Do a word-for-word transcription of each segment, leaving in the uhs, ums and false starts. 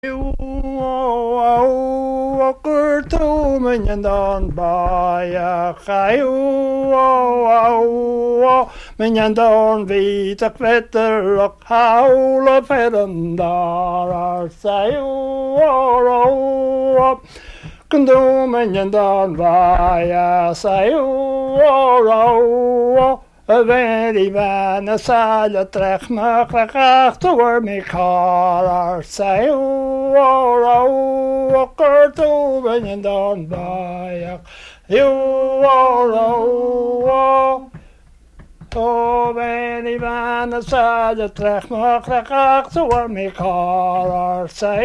Walker to Minyan by Minyan don vita kvetter och haula ferendar say Kundu Minyan don by say Very van a sala trech ma krach to where me car say oh to when you don't buy you oh oh very van a sala trech ma krach to where me car say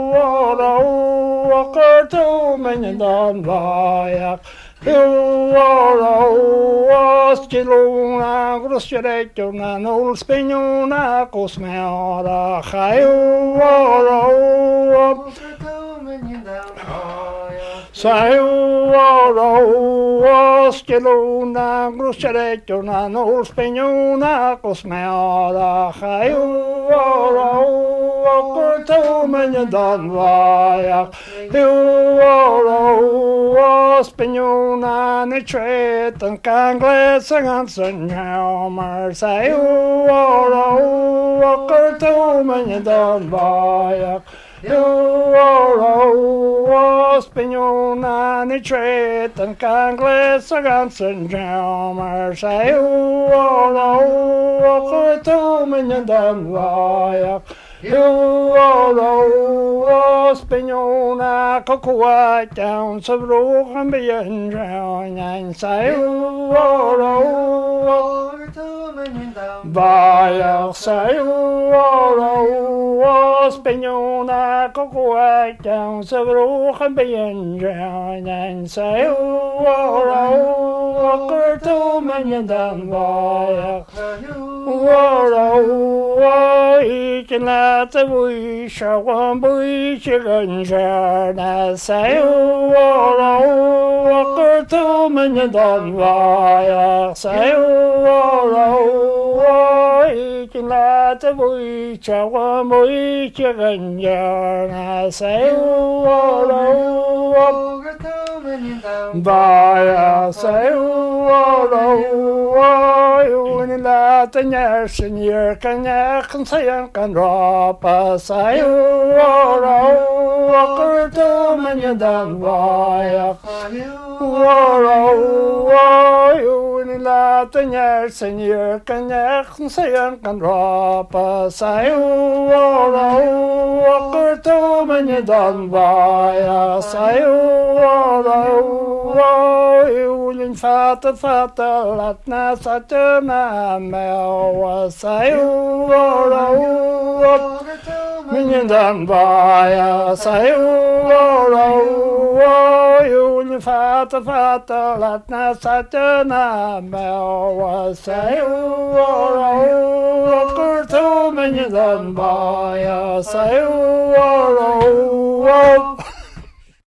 oh to when you don't buy You are skiluna, grosjeretjuna, nolspinjuna, kosmeara, chayuara. Sayuara, skiluna, grosjeretjuna, nolspinjuna, kosmeara, chayuara. Kortomen dan vaja, juara, spinjuna, ni treten kan glesa gansen jammer, say juara, kortomen dan vaja, juara, spinjuna, ni treten kan glesa gansen jammer, say juara, kortomen dan vaja. You are spinjona, cocoa down, so rock and be in drown, and say, you are by our say, you are spinjona, cocoa down, so rock and be in drown, and say, you are two million down by you are each and let the we shall one boy chicken share and say, oh, two million down by say, oh, each and let the we shall one boy chicken share and say, oh, by say, oh, you in that and yes, and you can say, and can drop a say, oh, to many done by you in that and yes, and you can say, and can drop a say, oh, to many done by say, oh, you in fata fata latna satana mel say, oh, million done by say, oh, you in fata fata latna satana mel say, oh, two million done by say, oh,